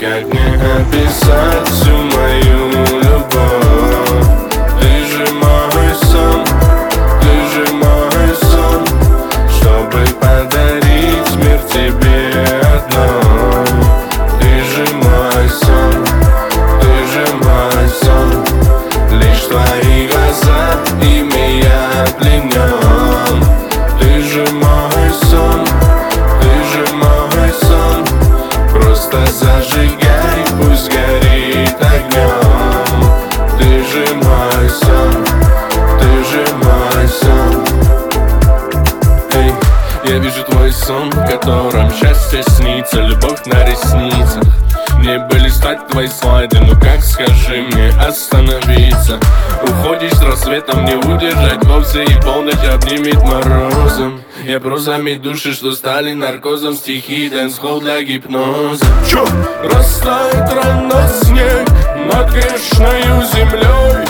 как не описать всю мою любовь. Ты же мой сон, ты же мой сон, чтобы подарить мир тебе одной. Ты же мой сон, ты же мой сон, лишь твои глаза, ими я пленен. Ты же мой сон, ты же мой сон, просто зажигай, пусть горит огнем. Ты же мой сон, ты же мой сон. Эй, я вижу твой сон, в котором счастье снится, любовь на ресницах. Мне бы листать твои слайды, ну как, скажи мне, остановиться? Уходишь с рассветом, не удержать вовсе, и полночь обнимет морозом. Я прозами души, что стали наркозом, стихи, дэнс-холл для гипноза. Растает рано снег над грешною землей,